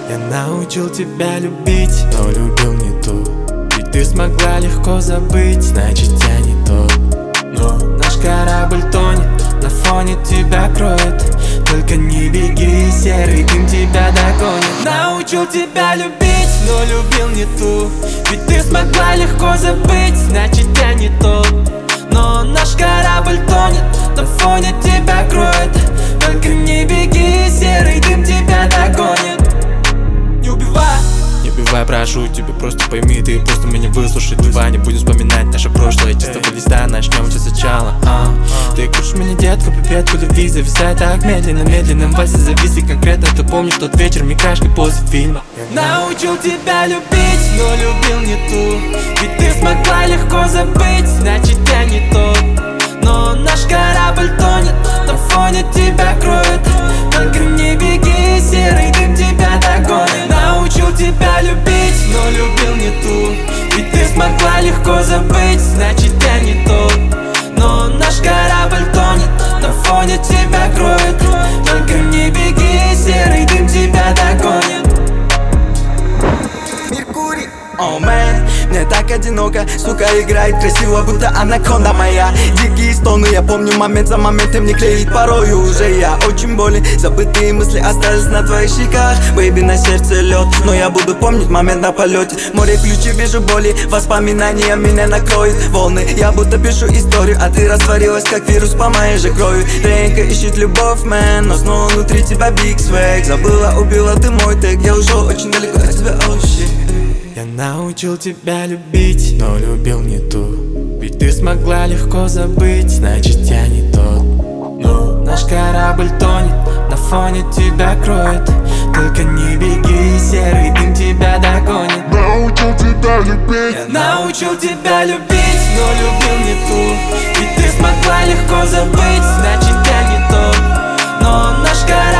Я научил тебя любить, но любил не ту. Ведь ты смогла легко забыть, значит я не тот. Но наш корабль тонет, на фоне тебя кроет. Только не беги, серый дым тебя догонит. Научил тебя любить, но любил не ту. Ведь ты смогла легко забыть, значит я не тот. Но наш корабль тонет, на фоне тебя кроет. Только не беги, серый дым тебя догонит. Не убивай, прошу тебя, просто пойми, ты просто меня выслушай. Давай не будем вспоминать наше прошлое, чистого листа, начнем все сначала. Ты крушишь меня, детка, пипетку любви, зависай так медленно, медленным вальсе зависи конкретно. Ты помнишь тот вечер микашкой после фильма. Научил тебя любить, но любил не ту. Ведь ты смогла легко забыть, значит я не тот. Но наш корабль тонет, на фоне тебя кроет. Только не беги, серый дым тебя догонит. Научил тебя любить, но любил не ту. Ведь ты смогла легко забыть, значит я не тот. Но наш корабль тонет, на фоне тебя кроет. Только не беги, серый дым тебя догонит. Меркурий, о мэн, мне так одиноко, сука играет красиво, будто анаконда моя. Дикие стоны, я помню момент за моментом не клеит порою уже я очень болен. Забытые мысли остались на твоих щеках, бэйби, на сердце лед. Но я буду помнить момент на полете. Море ключи, вижу боли, воспоминания меня накроют волны. Я будто пишу историю, а ты растворилась как вирус по моей же крови. Рейнка ищет любовь, мэн, но снова внутри тебя big swag. Забыла, убила ты мой тег, я ушел очень далеко от тебя, oh shit. Я научил тебя любить, но любил не ту. Ведь ты смогла легко забыть, значит я не тот. Но наш корабль тонет, на фоне тебя кроет. Только не беги, серый дым тебя догонит. Научил тебя любить. Я научил тебя любить, но любил не ту. Ведь ты смогла легко забыть, значит я не тот. Но наш корабль